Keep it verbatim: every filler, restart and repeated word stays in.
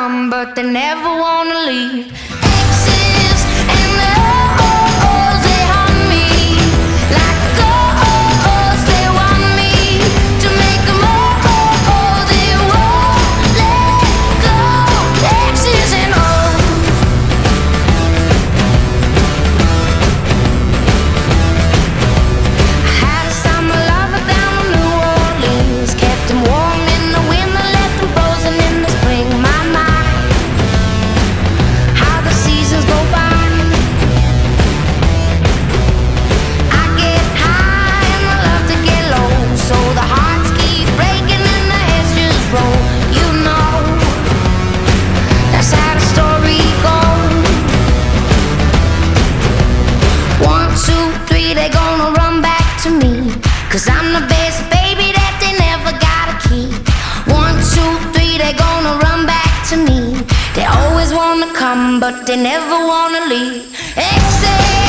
come, but they never wanna leave. Exes and the O's, they haunt me like ghosts. They want me to make them all. They won't let go. Exes and O's. I had a summer lover down in New Orleans, kept him warm in the winter, left him frozen in the spring. My, my, how the seasons go by. I get high and I love to get low, so the hearts keep breaking and the heads just roll. You know, that's how the story goes. One, two, three, they gonna run back to me, 'cause I'm the best baby that they never gotta keep. One, two, three, they gonna run back to me. They always wanna come, but they never wanna leave. Exhale.